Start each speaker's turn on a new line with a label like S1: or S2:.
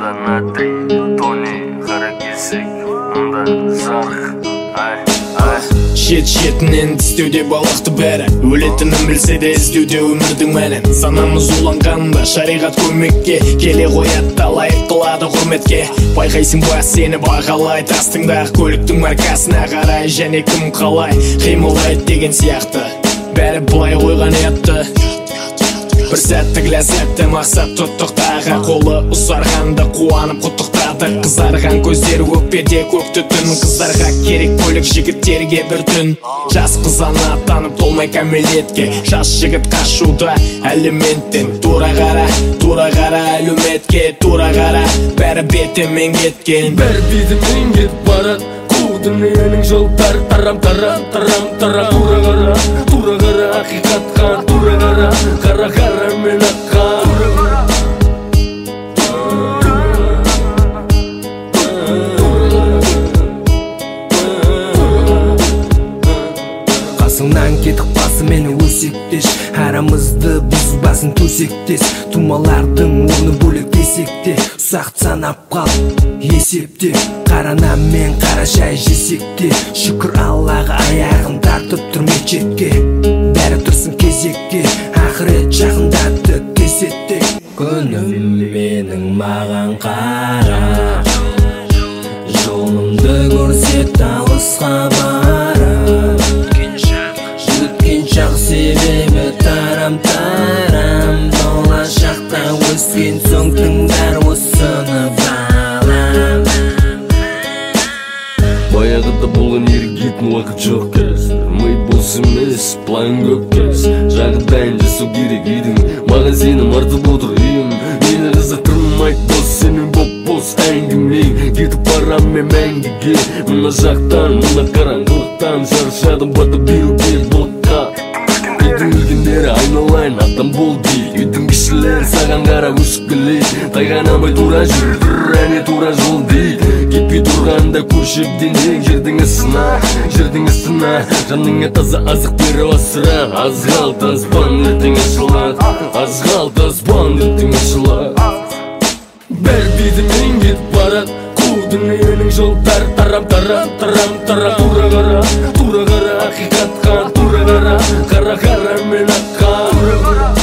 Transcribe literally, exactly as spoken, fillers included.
S1: анда натрий, тони, қара кесек, анда жарық, ай, ай.
S2: Шет-шетінен тістеуде балақты бәрі, өлетінін білсе де іздеуде өмірдің мәнін. Санамыз уланғанда шариғат көмекке келе қоятта лайық қылады құрметке. Байқайсың ба сені бағалай, тастыңдағы көліктің маркасына қарай, және кім қалай қимылдайды деген сияқты. Бәрі былай қойған ятты, бір сәттік ләззатты мақсат тұттық тағы. Қолы ұзарғанда қуанып құттықтады, қызарған көздері өкпеде көк түтін. Қыздарға керек көлік, жігіттерге бір түн. Жас қыз ана танып толмай кәмелетке, жас жігіт қашуда әлеументтен. Тура қара, тура қара әлеуметке, тура қара, бәрі бетімен кеткен.
S3: Бәрі бетімен кетіп барады, қу дүниенің жолдары тарам тарам тарам тарам. Тура қара, тура қара ақиқатқа, тура қара, қара қара мен аққа. Қасыңнан кетіп басы мені өсектеш, арамызды бұзбасын төсектес. Тумалардың орны бөлек десек те, ұсақ санап қал есепте. Қара нан мен қара шай жесек те, шүкір Аллаға аяғын тартып тұр мечетке. Бәрі тұрсын кезекке, ақырет жақындатты кесетте. Күнім менің маған қара, жолымды көрсет алысқа барып. Өткен шақ себебі тарам-тарам, болашақта өскен соң тыңдар осыны балам.
S1: Баяғыда болған ерігетін уақыт жоқ қазір, ми бос емес, план көп қазір. Жағдайын жасау керек үйдің, маған сенім артып отыр үйім. Мені қызықтырмайды бос сенің боп-бос әңгімең. Кетіп барам мен мәңгіге, мына жақтан, мына қараңғылықтан. Шаршадым батып биылге бұлыққа. Үйдің өлгендері айналайын адам бол дейді, үйдің кішілері саған қара өшкілейді. Тайғанамай тура жүр, әне тура жол дейді. Кетпей тұрғанда көшірден ең жердің ісіна, жердің ісіна. Жаныңа таза азық беріп асыра, аз қалды аспан ертең ашылады, аз қалды аспан ертең ашылады.
S3: Бәрі бетімен кетіп барады, қу дүниенің жолдары тарам тарам тарам тарам. Тура қара, тура қара ақиқатқа, тура қара, қара қара мен аққа.